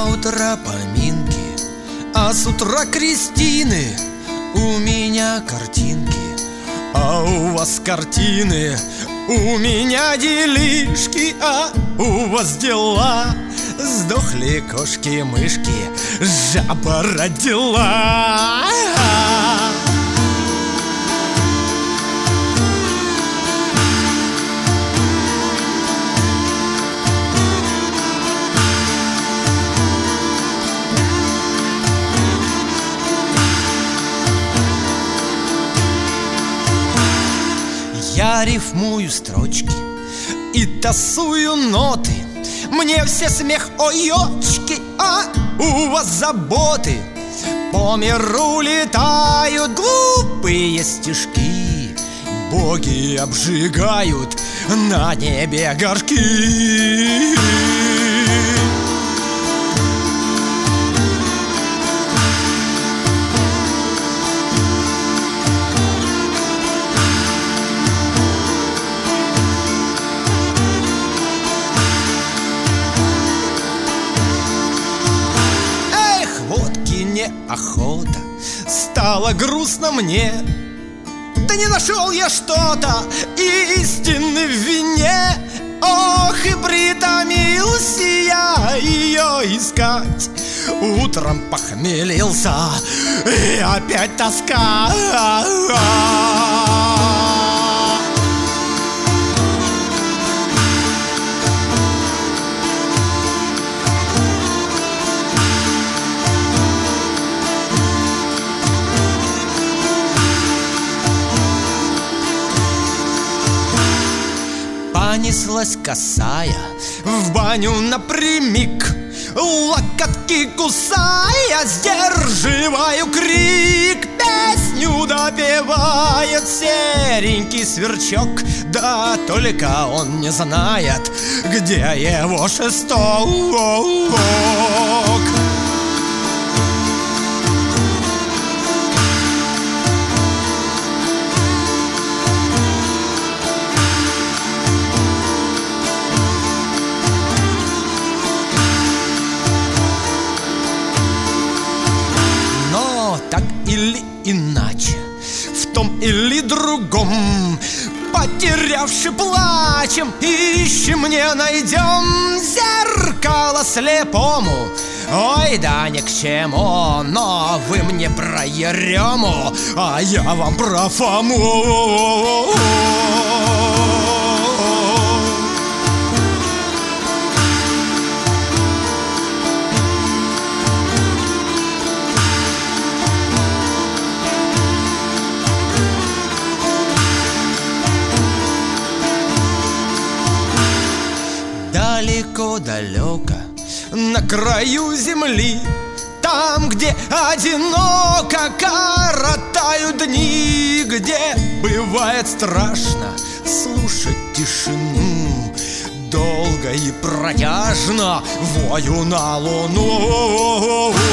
утра поминки, а с утра крестины. У меня картинки, а у вас картины. У меня делишки, а у вас дела. Сдохли кошки-мышки, жаба родила. Я рифмую строчки и тасую ноты. Мне все смех, ой-очки, а у вас заботы. По миру летают глупые стишки. Боги обжигают на небе горшки. Охота, стало грустно мне. Да не нашел я что-то истины в вине. Ох, и притомился я ее искать. Утром похмелился, и опять тоска. Понеслась косая в баню напрямик, локотки кусая, сдерживаю крик. Песню допевает серенький сверчок, да только он не знает, где его шесток. Так или иначе, в том или другом, потерявши плачем, ищем, не найдем зеркало слепому. Ой, да ни к чему, но вы мне про Ерему, а я вам про Фому. Далеко-далеко, на краю земли, там, где одиноко коротают дни, где бывает страшно слушать тишину, долго и протяжно вою на луну.